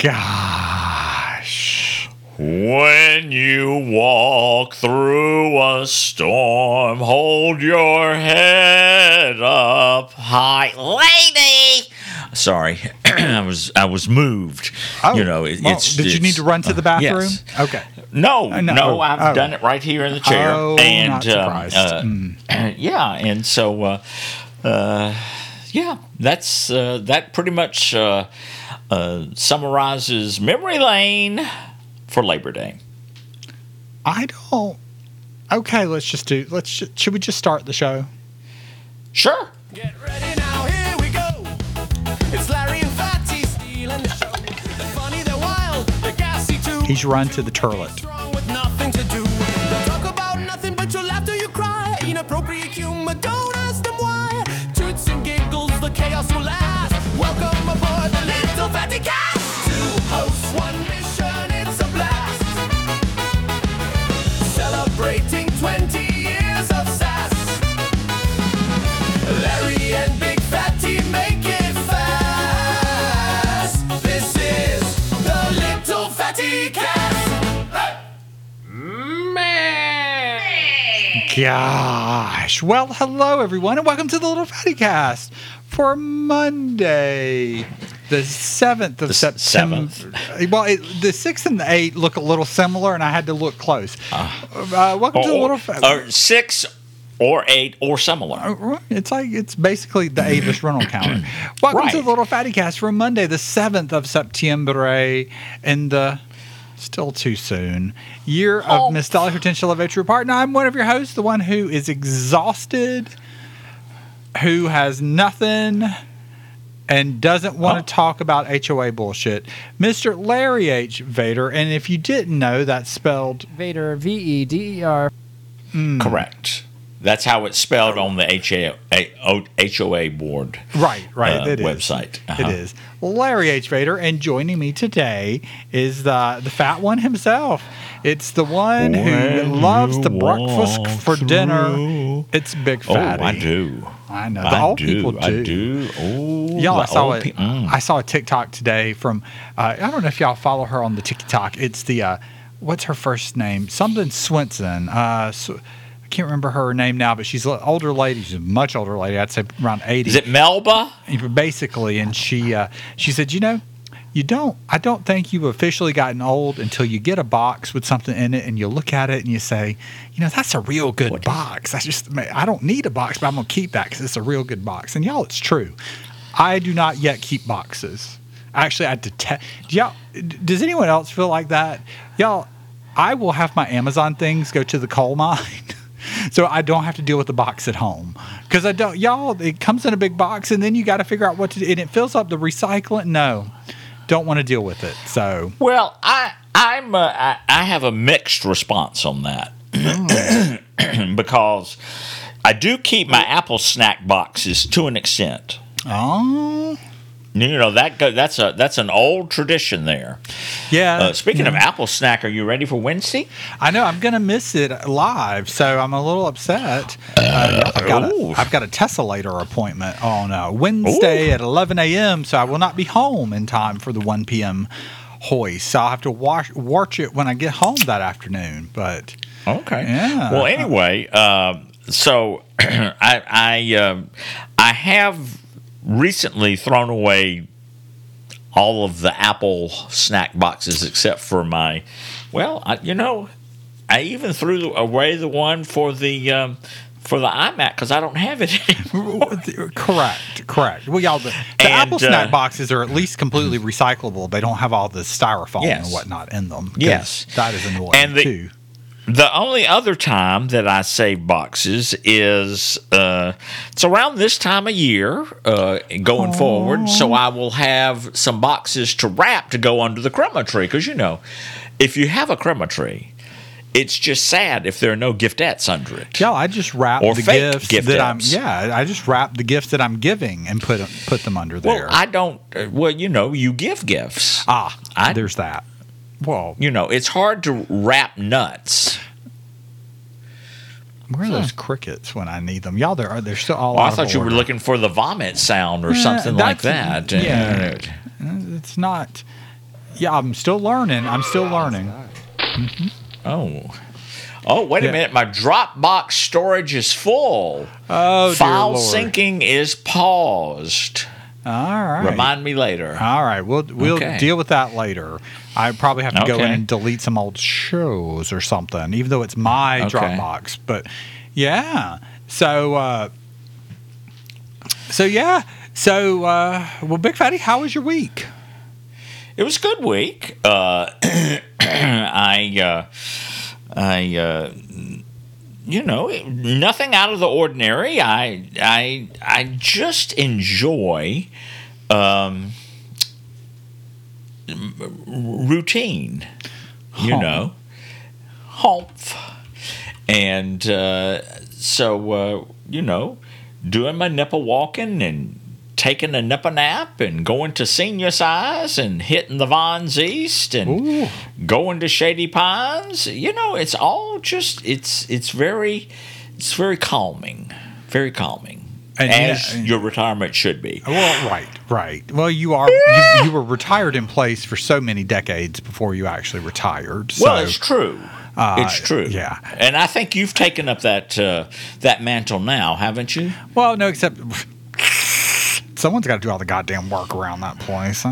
Gosh. When you walk through a storm, hold your head up high, lady. Sorry, I was moved. Oh, did you need to run to the bathroom? Yes. Okay. No, I've done it right here in the chair. Oh, and not surprised. yeah, and so that's that pretty much summarizes memory lane for Labor Day. I don't. Okay, should we just start the show? Sure. Get ready now, here we go. It's Larry and Fatty stealing the show. They're funny, they're wild, they're gassy too. He's run to the turlet. Strong with nothing to do. They'll talk about nothing, but you'll laugh till you cry. Inappropriate humor, don't ask them why. Toots and giggles, the chaos will last. Welcome aboard the Little Fatty Cast. Two hosts, one mission, it's a blast. Celebrating 20 years of sass. Larry and Big Fatty make it fast. This is the Little Fatty Cast. Man. Gosh. Well, hello, everyone, and welcome to the Little Fatty Cast for Monday, the 7th of September. 7th. Well, the 6th and the 8th look a little similar, and I had to look close. Welcome to the Little Fatty. Or 6 or 8 or similar. It's basically the Avis rental counter. Welcome to the Little Fatty Cast for Monday, the 7th of September, and the still too soon year of nostalgia, potential of a true partner. I'm one of your hosts, the one who is exhausted, who has nothing, and doesn't want to talk about HOA bullshit, Mr. Larry H. Vader. And if you didn't know, that's spelled Vader, VEDER. Correct. That's how it's spelled on the HOA board. Right. It is. Website. It is. Larry H. Vader, and joining me today is the fat one himself. It's the one who loves the breakfast for dinner. It's Big Fatty. Oh, I do. I know. The old people do. I do. Oh, y'all, I saw a TikTok today from, I don't know if y'all follow her on the TikTok. It's the, what's her first name? Something Swenson. I can't remember her name now, but she's an older lady. She's a much older lady. I'd say around 80. Is it Melba? Basically, and she said, I don't think you've officially gotten old until you get a box with something in it and you look at it and you say, that's a real good box. I don't need a box, but I'm going to keep that because it's a real good box. And y'all, it's true. I do not yet keep boxes. Actually, I detest. Does anyone else feel like that? Y'all, I will have my Amazon things go to the coal mine. So I don't have to deal with the box at home because it comes in a big box and then you got to figure out what to do. And it fills up the recycling. No, don't want to deal with it. So, well, I have a mixed response on that because I do keep my Apple snack boxes to an extent. Oh. That's an old tradition there. Yeah. Speaking of Apple Snack, are you ready for Wednesday? I know I'm gonna miss it live, so I'm a little upset. I've got a Tesla-later appointment on Wednesday at 11 a.m., so I will not be home in time for the 1 p.m. hoist. So I'll have to watch it when I get home that afternoon. But okay. Yeah. Well, anyway, so I have recently thrown away all of the Apple snack boxes except for I even threw away the one for the iMac because I don't have it anymore. Correct. Well, y'all, the Apple snack boxes are at least completely recyclable. They don't have all the styrofoam and whatnot in them. Yes. That is annoying too. The only other time that I save boxes is it's around this time of year going forward. So I will have some boxes to wrap to go under the Christmas tree. Because, if you have a Christmas tree, it's just sad if there are no giftettes under it. Yeah, I just wrap or the fake gifts that I'm. Yeah, I just wrap the gifts that I'm giving and put them under there. Well, I don't. You give gifts. There's that. Well, it's hard to wrap nuts. Where are those crickets when I need them? Y'all, they're still all. I thought you were looking for the vomit sound or something like that. Yeah, it's not. Yeah, I'm still learning. Oh, wait a Yeah. minute. My Dropbox storage is full. Oh, dear File Lord. syncing is paused. All right. Remind me later. All right, we'll Okay. deal with that later. I probably have to go in Okay. and delete some old shows or something, even though it's my Okay. Dropbox. But yeah, so well, Big Fatty, how was your week? It was a good week. Nothing out of the ordinary. I just enjoy routine. Humph. And doing my nipple walking and taking a nipple nap and going to Senior Size and hitting the Vons East and Ooh. going to Shady Pines. It's all just it's very calming. Very calming. And as your retirement should be. Well, right. Well, you were retired in place for so many decades before you actually retired. So, Well, it's true. It's true. yeah. And I think you've taken up that mantle now, haven't you? well, no, except someone's got to do all the goddamn work around that place.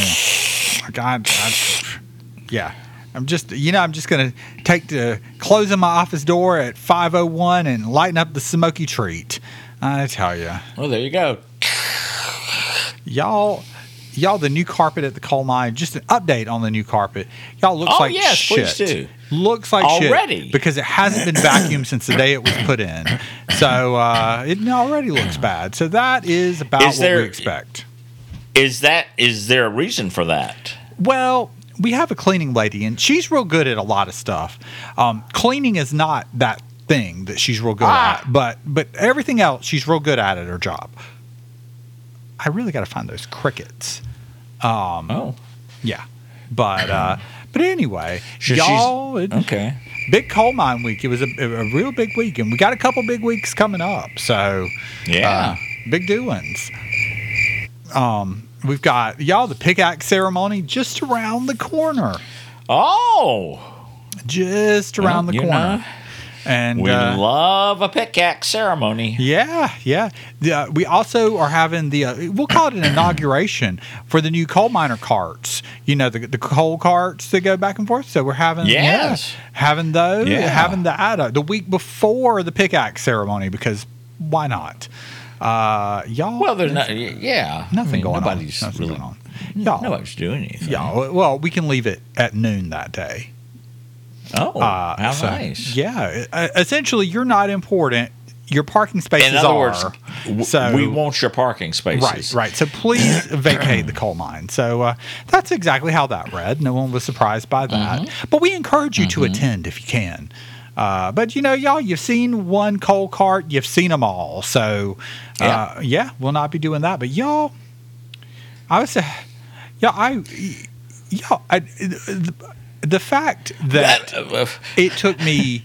Yeah. I'm just going to take the closing my office door at 5:01 and lighten up the smoky treat. I tell you, Well, there you go. y'all, the new carpet at the coal mine. Just an update on the new carpet. Y'all looks Oh, like yes, shit. please do. Looks like Already? shit because it hasn't been vacuumed since the day it was put in. So it already looks bad. So that is about Is what there- we expect. Is there a reason for that? Well, we have a cleaning lady, and she's real good at a lot of stuff. Cleaning is not that thing that she's real good at, but everything else, she's real good at her job. I really got to find those crickets. Yeah, but anyway, y'all, Okay. big coal mine week. It was a real big week, and we got a couple big weeks coming up. So Yeah. big doings. We've got the pickaxe ceremony just around the corner. Oh. Just around the corner. And We love a pickaxe ceremony. yeah. We also are having we'll call it an inauguration for the new coal miner carts. The coal carts that go back and forth. So we're having having those, Yeah. having the week before the pickaxe ceremony because why not? Y'all. Well, there's nothing going nobody's on. Nothing really, going on. Y'all. Nobody's doing anything. Yeah. Well, we can leave it at noon that day. Oh, how So, nice. Yeah. Essentially, you're not important. Your parking spaces In other are. words, so we want your parking spaces. Right. So please vacate the coal mine. So that's exactly how that read. No one was surprised by that. Mm-hmm. But we encourage you to attend if you can. But y'all, you've seen one coal cart, you've seen them all. So we'll not be doing that. But y'all, I would say, the fact that it took me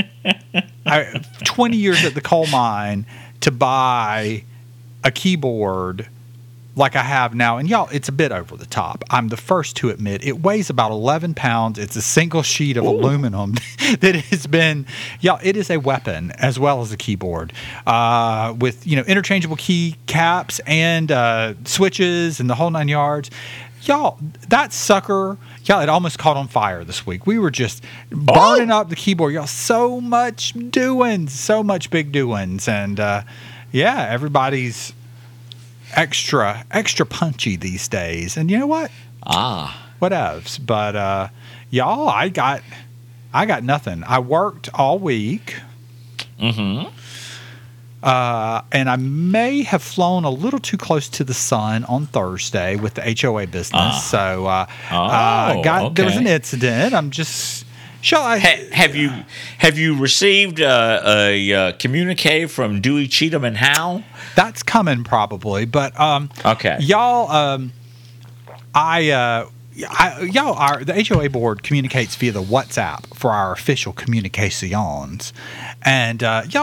20 years at the coal mine to buy a keyboard like I have now, and y'all, it's a bit over the top. I'm the first to admit it weighs about 11 pounds. It's a single sheet of aluminum that has been, it is a weapon as well as a keyboard with interchangeable key caps and switches and the whole 9 yards. Y'all, that sucker, it almost caught on fire this week. We were just burning up the keyboard. Y'all, so much doings, so much big doings. And everybody's extra punchy these days. And you know what? Whatevs. But y'all, I got nothing. I worked all week. Mm-hmm. And I may have flown a little too close to the sun on Thursday with the HOA business. So there was an incident. I'm just have you received a communique from Dewey, Cheatham, and Howe? That's coming probably, but okay, y'all. The HOA board communicates via the WhatsApp for our official communications, and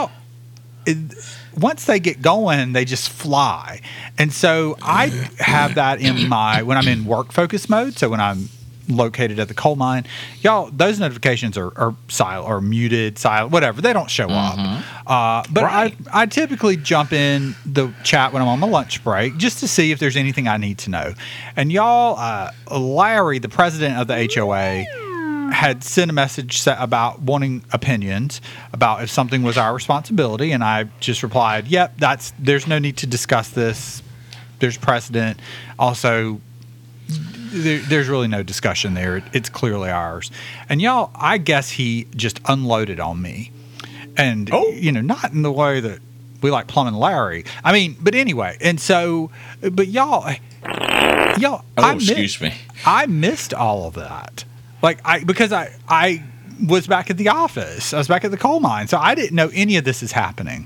once they get going, they just fly. And so I have that in when I'm in work focus mode. So when I'm located at the coal mine. Y'all, those notifications are silent or muted, silent, whatever. They don't show up. But Right. I typically jump in the chat when I'm on my lunch break just to see if there's anything I need to know. And y'all, Larry, the president of the HOA, had sent a message about wanting opinions about if something was our responsibility, and I just replied, "Yep, there's no need to discuss this. There's precedent. Also, there's really no discussion there. It's clearly ours." And y'all, I guess he just unloaded on me, and not in the way that we like Plum and Larry. I mean, but anyway, and so, but y'all, Excuse me. I missed all of that. Because I was back at the office. I was back at the coal mine. So I didn't know any of this is happening.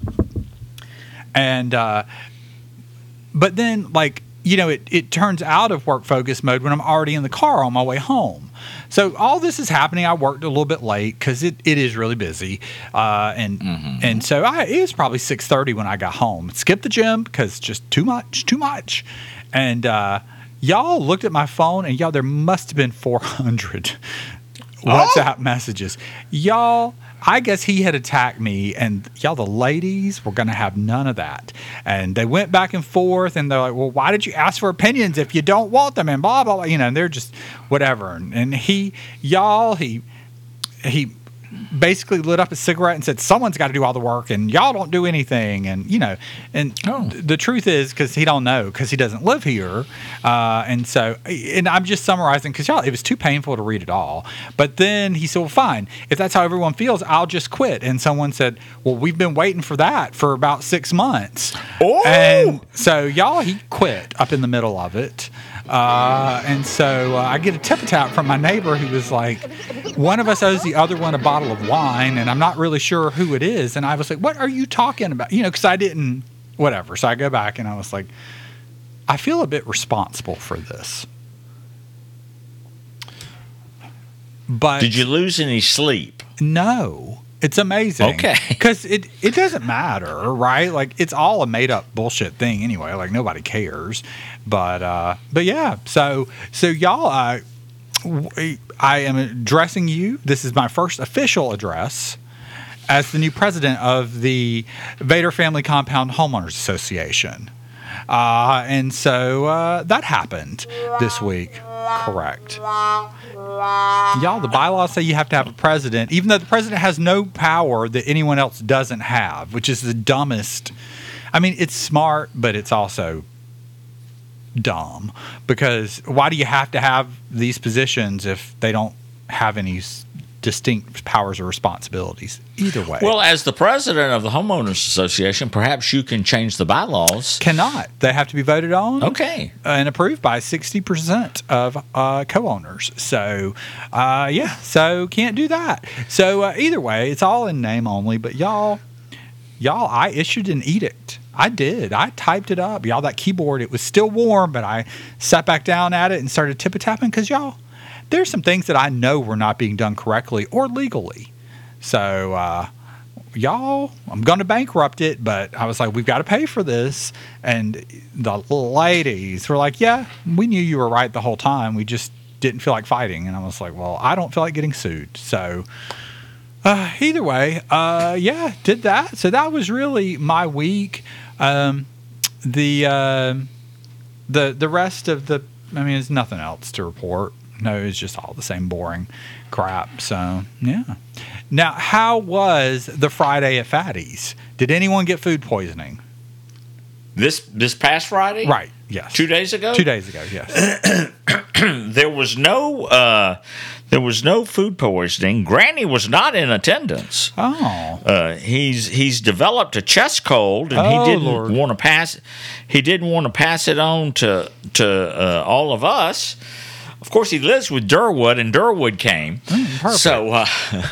And, but then it turns out of work focus mode when I'm already in the car on my way home. So all this is happening. I worked a little bit late because it is really busy. And so it was probably 6:30 when I got home. Skipped the gym because just too much. And, y'all looked at my phone, and y'all, there must have been 400 WhatsApp messages. Y'all, I guess he had attacked me, and y'all, the ladies were going to have none of that. And they went back and forth, and they're like, "Well, why did you ask for opinions if you don't want them?" And blah, blah, blah. And they're just whatever. And he basically lit up a cigarette and said, "Someone's got to do all the work, and y'all don't do anything." And the truth is, because he don't know, because he doesn't live here, and I'm just summarizing because y'all, it was too painful to read it all. But then he said, "Well, fine, if that's how everyone feels, I'll just quit." And someone said, "Well, we've been waiting for that for about 6 months." Oh! And so y'all, he quit up in the middle of it. And so I get a tip-tap from my neighbor who was like, one of us owes the other one a bottle of wine, and I'm not really sure who it is. And I was like, "What are you talking about?" Because I didn't, whatever. So I go back and I was like, I feel a bit responsible for this. But Did you lose any sleep? No. It's amazing. Okay. Because it doesn't matter, right? It's all a made up bullshit thing anyway. Nobody cares. But yeah. So y'all, I am addressing you. This is my first official address as the new president of the Vader Family Compound Homeowners Association. And so that happened this week. Correct. Y'all, the bylaws say you have to have a president, even though the president has no power that anyone else doesn't have, which is the dumbest. I mean, it's smart, but it's also dumb, because why do you have to have these positions if they don't have any distinct powers or responsibilities either way? Well, as the president of the Homeowners Association, perhaps you can change the bylaws. Cannot. They have to be voted on. Okay. And approved by 60% of co-owners. So, yeah. So, can't do that. So, either way, it's all in name only. But y'all, I issued an edict. I did. I typed it up. Y'all, that keyboard, it was still warm, but I sat back down at it and started tip-a-tapping because, y'all, there's some things that I know were not being done correctly or legally. So, y'all, I'm going to bankrupt it, but I was like, we've got to pay for this. And the ladies were like, "Yeah, we knew you were right the whole time. We just didn't feel like fighting." And I was like, "Well, I don't feel like getting sued." So, either way, yeah, did that. So that was really my week. The rest of there's nothing else to report. No, it's just all the same boring crap. So, yeah. Now, how was the Friday at Fatty's? Did anyone get food poisoning? This past Friday? Right, yes. 2 days ago? 2 days ago, yes. There was no food poisoning. Granny was not in attendance. Oh. He's developed a chest cold, and he didn't want to pass. He didn't want to pass it on to all of us. Of course, he lives with Durwood, and Durwood came. Perfect. So,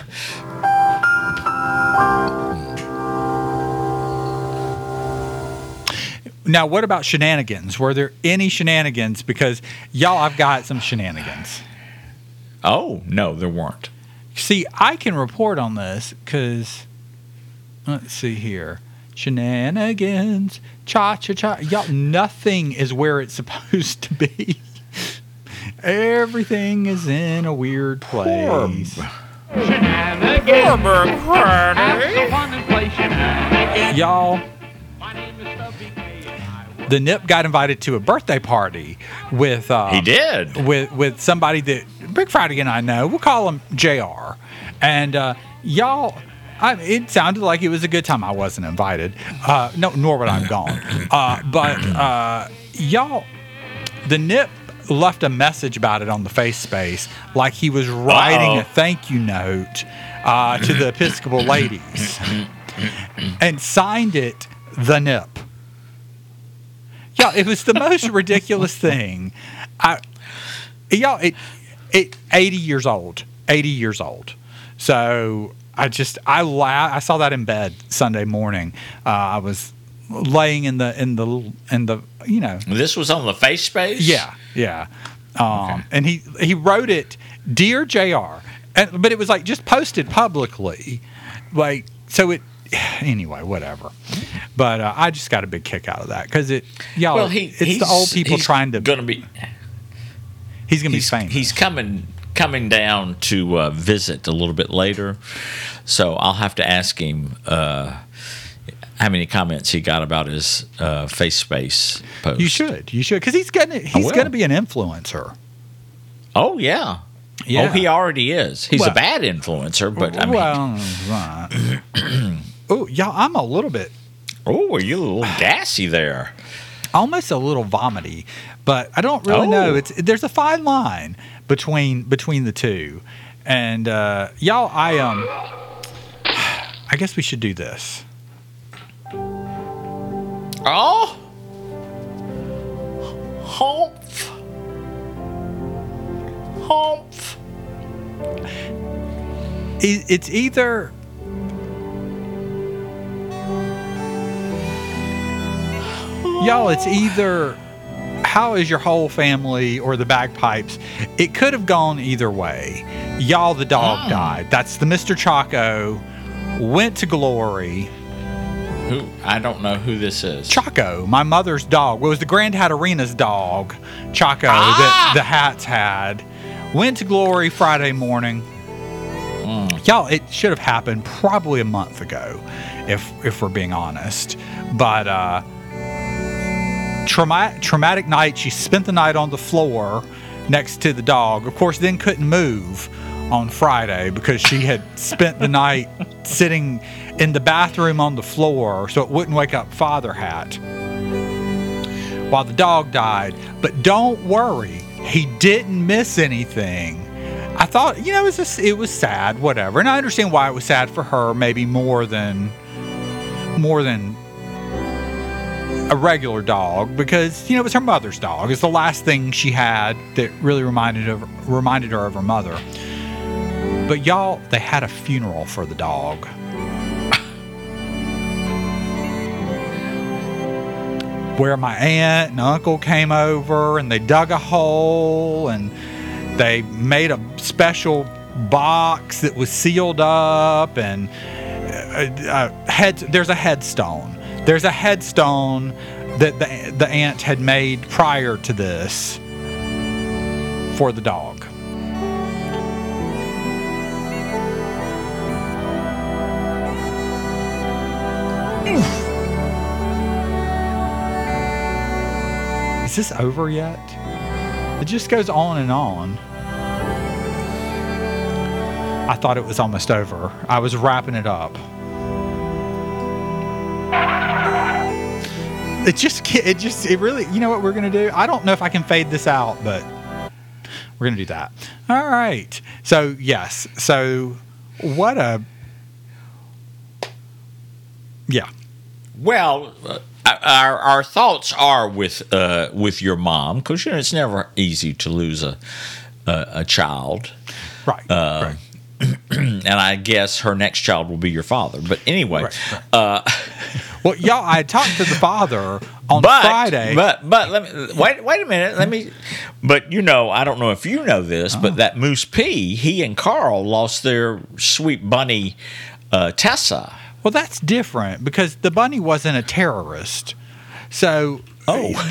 now, what about shenanigans? Were there any shenanigans? Because, y'all, I've got some shenanigans. oh no, there weren't. See, I can report on this because, let's see here. Shenanigans, cha-cha-cha. Y'all, nothing is where it's supposed to be. Everything is in a weird place. Y'all, the Nip got invited to a birthday party with He did. with somebody that Big Friday and I know. We'll call him JR. And y'all, it sounded like it was a good time. I wasn't invited. No, nor would I have gone. But y'all, the Nip left a message about it on the face space, like he was writing a thank you note to the Episcopal ladies, and signed it the Nip. Yeah, it was the most ridiculous thing. Y'all, it 80 years old. 80 years old. So I saw that in bed Sunday morning. I was laying in the you know. This was on the face space? Yeah. Okay. And he wrote it, Dear JR, but it was like just posted publicly, like, so it. Anyway, whatever. But I just got a big kick out of that because it's the old people trying to. He's gonna be famous. He's coming down to visit a little bit later, so I'll have to ask him how many comments he got about his face space post. You should, because he's gonna be an influencer. Oh yeah. Oh, he already is. He's a bad influencer, but I mean. Right. Oh, y'all, I'm a little bit. Oh, are you a little gassy there? Almost a little vomity, but I don't really know. There's a fine line between the two, and y'all, I guess we should do this. Oh, humph. It's either. Y'all, it's either how is your whole family or the bagpipes. It could have gone either way. Y'all, the dog died. That's the Mr. Chaco. Went to glory. Who? I don't know who this is. Chaco, my mother's dog. Well, it was the Grand Hat Arena's dog, Chaco, that the Hats had. Went to glory Friday morning. Y'all, it should have happened probably a month ago, if we're being honest. But traumatic night. She spent the night on the floor next to the dog. Of course, then couldn't move on Friday because she had spent the night sitting in the bathroom on the floor so it wouldn't wake up Father Hat while the dog died. But don't worry, he didn't miss anything. I thought, it was sad, whatever. And I understand why it was sad for her, maybe more than a regular dog, because it was her mother's dog. It's the last thing she had that really reminded her of her mother. But y'all, they had a funeral for the dog. Where my aunt and uncle came over and they dug a hole and they made a special box that was sealed up, and there's a headstone. There's a headstone that the aunt had made prior to this for the dog. Is this over yet? It just goes on and on. I thought it was almost over. I was wrapping it up. It really, you know what we're going to do? I don't know if I can fade this out, but we're going to do that. All right. So, yes. So, yeah. Well, our thoughts are with your mom, because it's never easy to lose a child. Right. Right. And I guess her next child will be your father. But anyway. Right. Well, y'all, I talked to the father on Friday. But let me wait a minute. But I don't know if you know this, but that Moose P, he and Carl lost their sweet bunny, Tessa. Well, that's different because the bunny wasn't a terrorist. So,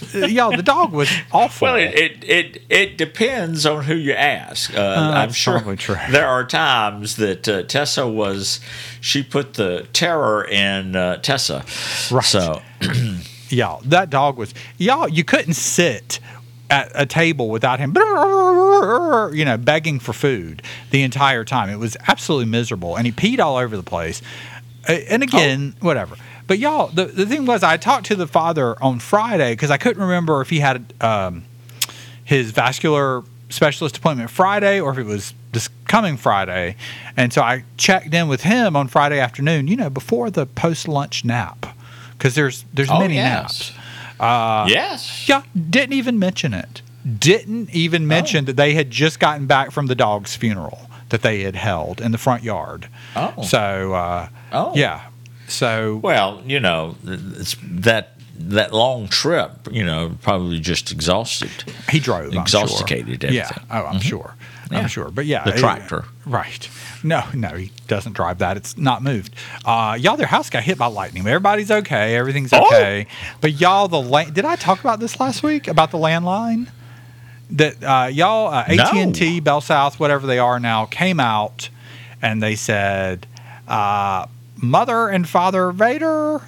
y'all, the dog was awful. Well, it depends on who you ask. I'm That's sure probably true. there are times that Tessa she put the terror in Tessa. Right. So, Y'all, that dog was, you couldn't sit at a table without him, begging for food the entire time. It was absolutely miserable. And he peed all over the place. And again, whatever. But y'all, the thing was, I talked to the father on Friday because I couldn't remember if he had his vascular specialist appointment Friday or if it was this coming Friday. And so I checked in with him on Friday afternoon, before the post-lunch nap. Because there's many naps. Yes. Yeah, didn't even mention it. Didn't even mention that they had just gotten back from the dog's funeral that they had held in the front yard. Oh. So, yeah. So, Well, it's that long trip, probably just exhausted. he drove. Exhausticated I'm sure. everything. Yeah. Oh, I'm sure. Yeah. I'm sure. But yeah, The tractor. Right. No, he doesn't drive that. It's not moved. Y'all, their house got hit by lightning. Everybody's okay. Everything's okay. But y'all, did I talk about this last week about the landline? That y'all, AT&T, Bell South, whatever they are now, came out and they said, Mother and Father Vader,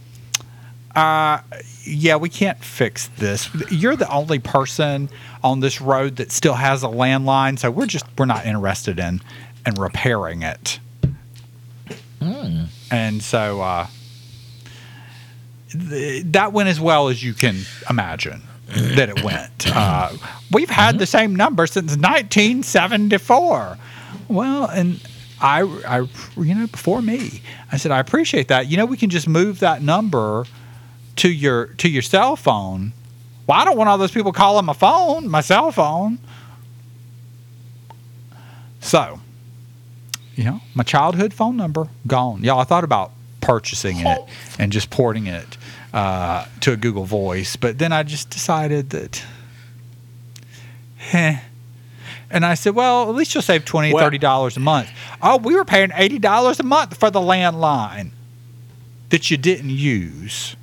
yeah, we can't fix this. You're the only person on this road that still has a landline, so we're not interested in repairing it. And so that went as well as you can imagine that it went. We've had the same number since 1974. Well, and I before me, I said, I appreciate that. We can just move that number to your cell phone. Well, I don't want all those people calling my cell phone. So, my childhood phone number gone. Y'all, I thought about purchasing it and just porting it to a Google Voice, but then I just decided that, And I said, well, at least you'll save $20, $30 a month. Oh, we were paying $80 a month for the landline that you didn't use.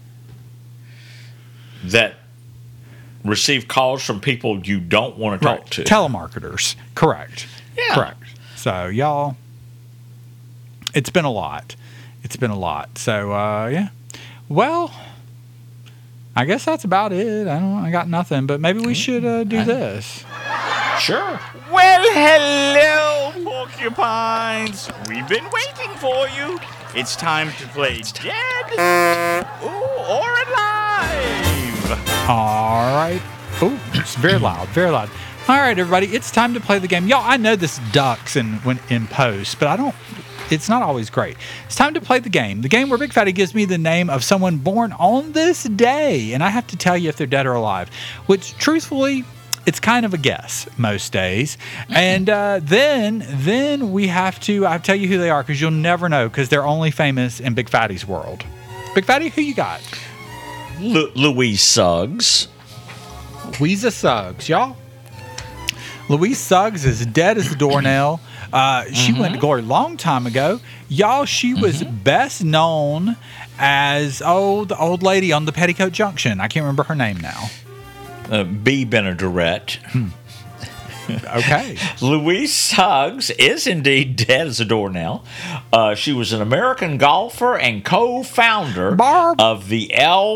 That receive calls from people you don't want to talk to. Telemarketers. Correct. Yeah. Correct. So, y'all, it's been a lot. So, yeah. Well, I guess that's about it. I got nothing, but maybe we should do this. Sure. Well, hello, porcupines. We've been waiting for you. It's time to play dead or alive. All right. Oh, it's very loud, very loud. All right, everybody, it's time to play the game. Y'all, I know this ducks when in post, but it's not always great. It's time to play the game. The game where Big Fatty gives me the name of someone born on this day, and I have to tell you if they're dead or alive, which, truthfully, it's kind of a guess most days. And then we have to tell you who they are because you'll never know because they're only famous in Big Fatty's world. Big Fatty, who you got? Louise Suggs. Louisa Suggs, y'all. Louise Suggs is dead as a doornail. She went to glory a long time ago. Y'all, she was best known as, the old lady on the Petticoat Junction. I can't remember her name now. B. Benaderet. Okay. Louise Suggs is indeed dead as a doornail. She was an American golfer and co-founder of the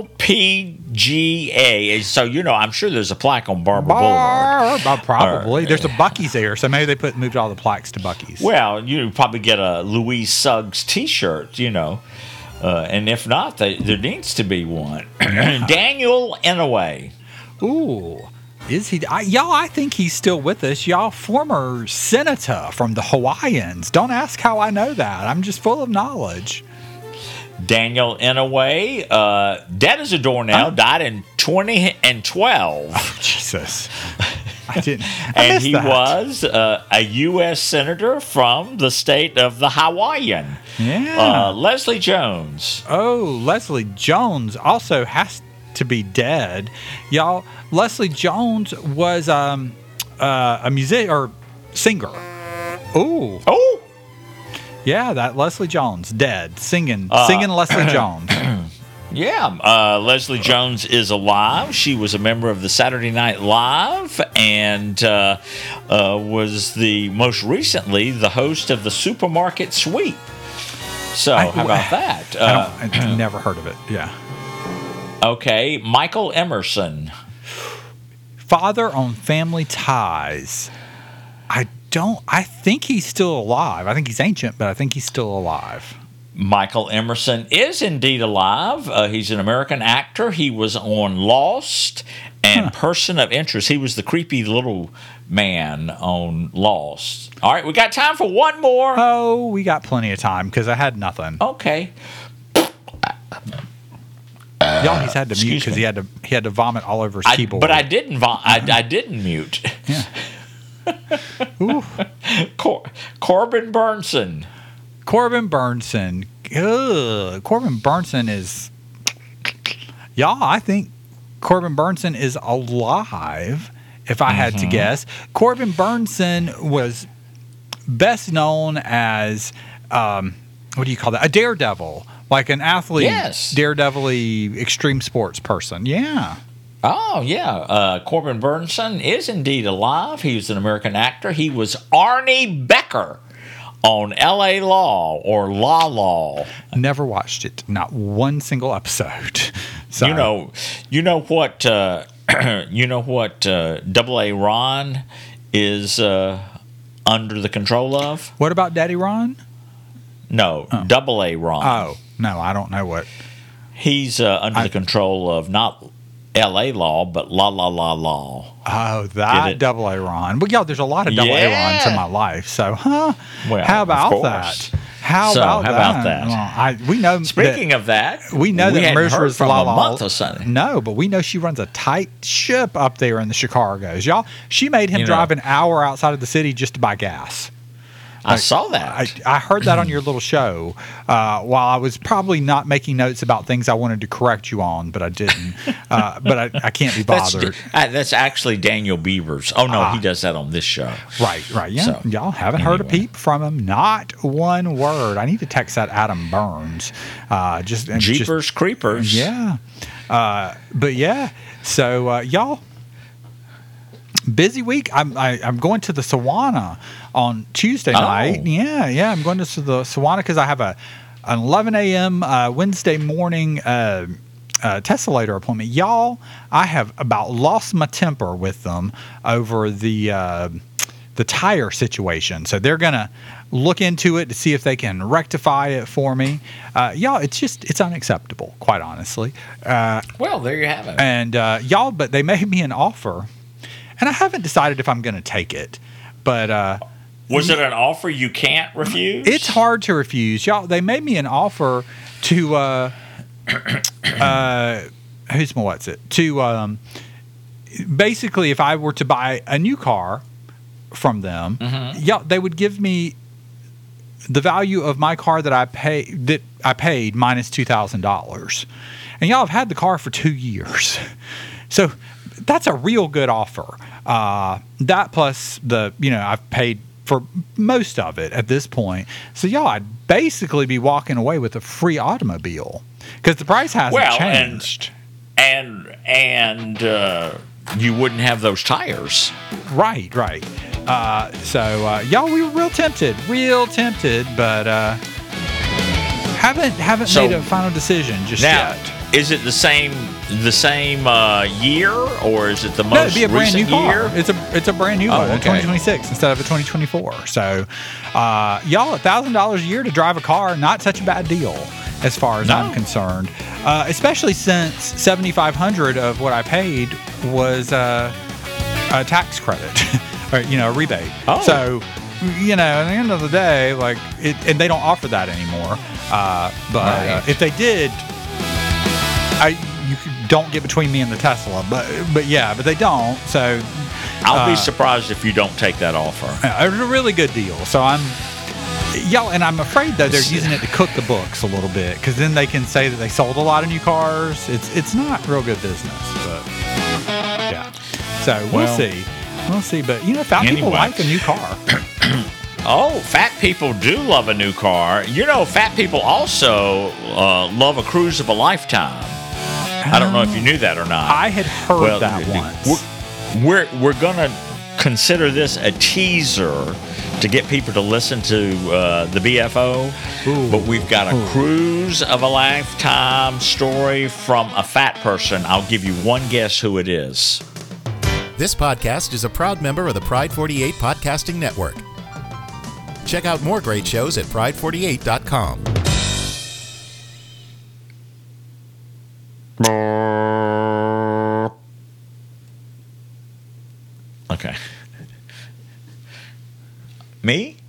LPGA. So, I'm sure there's a plaque on Barber Boulevard. Probably. There's a Buc-ee's there, so maybe they moved all the plaques to Buc-ee's. Well, you probably get a Louise Suggs T-shirt, and if not, there needs to be one. Daniel Inouye. Ooh. Is he? I think he's still with us. Y'all, former senator from the Hawaiians. Don't ask how I know that. I'm just full of knowledge. Daniel Inouye, dead as a doornail, died in 2012. Oh, Jesus. I didn't. And he was a U.S. senator from the state of the Hawaiian. Yeah. Leslie Jones. Oh, Leslie Jones also has to be dead. Y'all, Leslie Jones was a music or singer. Ooh. Oh. Yeah, that Leslie Jones, dead, singing Leslie Jones. Yeah, Leslie Jones is alive. She was a member of the Saturday Night Live and was most recently the host of the Supermarket Sweep. So how about that? I never heard of it. Yeah. Okay, Michael Emerson. Father on Family Ties. I think he's still alive. I think he's ancient, but I think he's still alive. Michael Emerson is indeed alive. He's an American actor. He was on Lost and Person of Interest. He was the creepy little man on Lost. All right, we got time for one more. Oh, we got plenty of time because I had nothing. Okay. Y'all, he's had to mute because he had to vomit all over his keyboard. But I didn't I didn't mute. Yeah. Corbin Burnson. Corbin Burnson. Ugh. Corbin Burnson is... Y'all, I think Corbin Burnson is alive, if I had to guess. Corbin Burnson was best known as, what do you call that? A daredevil. Like an athlete, yes. daredevil-y extreme sports person. Yeah. Oh, yeah. Corbin Burnson is indeed alive. He was an American actor. He was Arnie Becker on L.A. Law or La Law. Never watched it. Not one single episode. So You know what Double A Ron is under the control of? What about Daddy Ron? No, Double A Ron. Oh, no, I don't know what. He's under the control of not L.A. Law, but La La La Law. Oh, that Double A Ron. Well, yeah, there's a lot of Double A Rons in my life. So, Well, how about that? How about that? Well, we know. Speaking of that, we know we that Marisha's from La a La. month or something. No, but we know she runs a tight ship up there in the Chicago's. Y'all, she made him drive an hour outside of the city just to buy gas. I saw that. I heard that on your little show while I was probably not making notes about things I wanted to correct you on, but I didn't. But I can't be bothered. That's actually Daniel Beavers. Oh, no, he does that on this show. Right. Yeah. So, y'all haven't heard a peep from him. Not one word. I need to text that Adam Burns. Jeepers Creepers. Yeah. But yeah. So, y'all. Busy week. I'm going to the Sawana on Tuesday night. Yeah. I'm going to the Sawana because I have an 11 a.m. Wednesday morning Tesla appointment. Y'all, I have about lost my temper with them over the tire situation. So they're gonna look into it to see if they can rectify it for me. Y'all, it's unacceptable, quite honestly. Well, there you have it. And y'all, but they made me an offer. And I haven't decided if I'm going to take it, but was it an offer you can't refuse? It's hard to refuse, y'all. They made me an offer to basically if I were to buy a new car from them, they would give me the value of my car that I paid minus $2,000, and y'all have had the car for 2 years, so. That's a real good offer. That plus I've paid for most of it at this point. So, y'all, I'd basically be walking away with a free automobile because the price hasn't changed. And you wouldn't have those tires. Right. So, y'all, we were real tempted, but haven't made a final decision just yet. Is it the same year, or is it the most it'd be a brand new car. year? It's a brand new one, 2026 instead of a 2024. So, y'all, $1,000 a year to drive a car, not such a bad deal as far as I'm concerned. Especially since $7,500 of what I paid was a tax credit, or a rebate. Oh. So, at the end of the day, and they don't offer that anymore. But if they did. You don't get between me and the Tesla, but they don't. So I'll be surprised if you don't take that offer. It's a really good deal. So and I'm afraid though they're using it to cook the books a little bit because then they can say that they sold a lot of new cars. It's not real good business, but yeah. So we'll see. But people like a new car. Oh, fat people do love a new car. You know, fat people also love a cruise of a lifetime. I don't know if you knew that or not. I had heard that once. We're gonna consider this a teaser to get people to listen to the BFO. Ooh. But we've got a cruise of a lifetime story from a fat person. I'll give you one guess who it is. This podcast is a proud member of the Pride 48 Podcasting Network. Check out more great shows at pride48.com. Okay. Me?